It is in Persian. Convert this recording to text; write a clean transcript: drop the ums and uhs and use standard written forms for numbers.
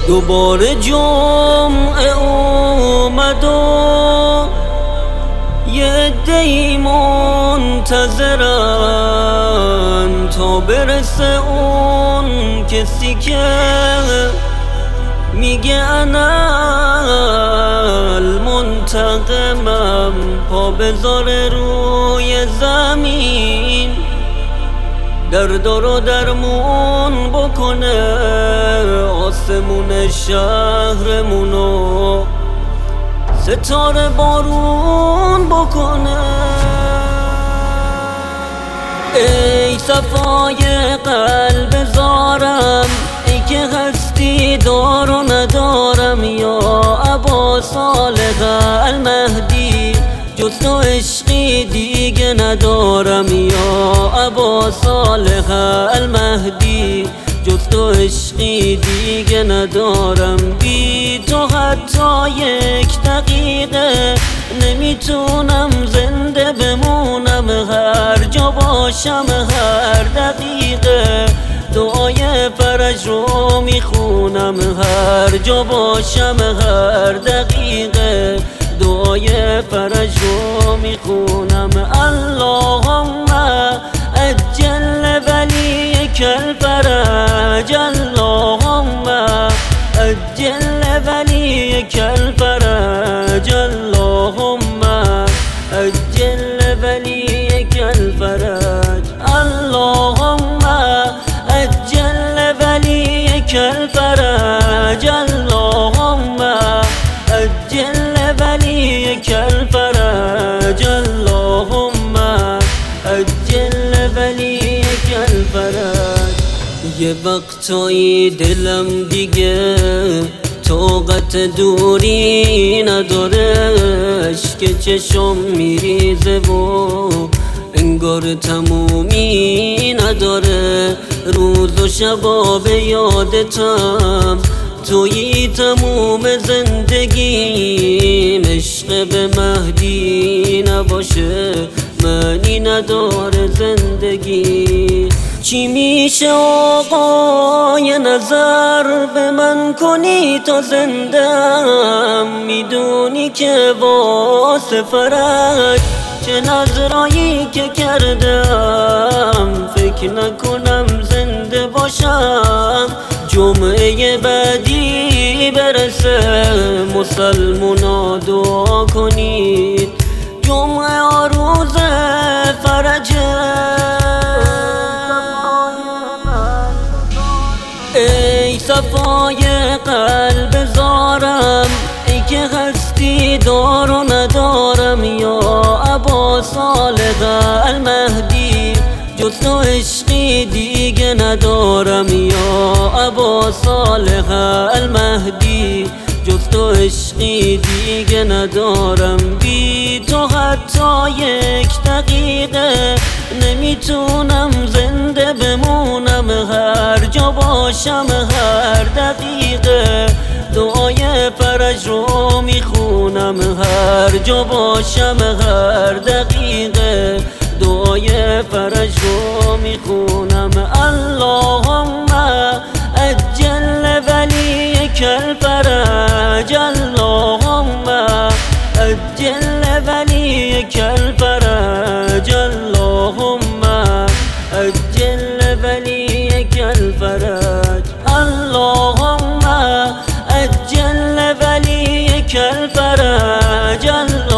دوباره جمعه اومد و یه عده‌ای منتظرن تا برسه اون کسی که میگه انا المنتقمم، پا بذاره روی زمین درد رو درمون بکنه، آسمون شهرمونو ستاره بارون بکنه. ای صفای قلب زارم، ای که هستی دار و ندارم، یا ابا صالح المهدی جز تو عشقی دیگه ندارم، یا ابا صالح المهدی جز تو عشقی دیگه ندارم. بی تو حتی یک دقیقه نمیتونم زنده بمونم، هر جا باشم هر دقیقه دعای فرج رو میخونم، هر جا باشم هر دقیقه دعای فرج رو میخونم. اللهم عجل ولیک الفرج، اللهم عجل ولیک الفرج، اللهم عجل ولیک الفرج، اللهم عجل ولیک الفرج، اللهم عجل ولیک الفرج، اللهم عجل ولیک الفرج. یه وقتایی دلم دیگه طاقت دوری نداره، اشک چشم میریزه و انگار تمومی نداره، روز و شبا به یادتم تویی تموم زندگیم، عشق به مهدی نباشه معنی نداره زندگی. چی میشه آقا یه نظر به من کنی تا زندم، میدونی که واسه فرج چه نظرایی که کردم، فکر نکنم زنده باشم جمعه بعدی برسه. مسلمونا دعا کنید جمعه روز فرجه. ای صفای قلب زارم، ای که هستی دار و ندارم، یا ابا صالح المهدی جز تو عشقی دیگه ندارم، یا ابا صالح المهدی جز تو عشقی دیگه ندارم. بی تو حتی یک دقیقه نمیتونم زنده بمونم، هر جا باشم هر دقیقه دعای فرج رو میخونم، هر جا باشم هر دقیقه دعای فرج رو میخونم. اللهم عجل ولیک الفرج، اللهم عجل ولیک الفرج، اللهم عجل ولیک الفرج، اللهم عجل ولیک الفرج.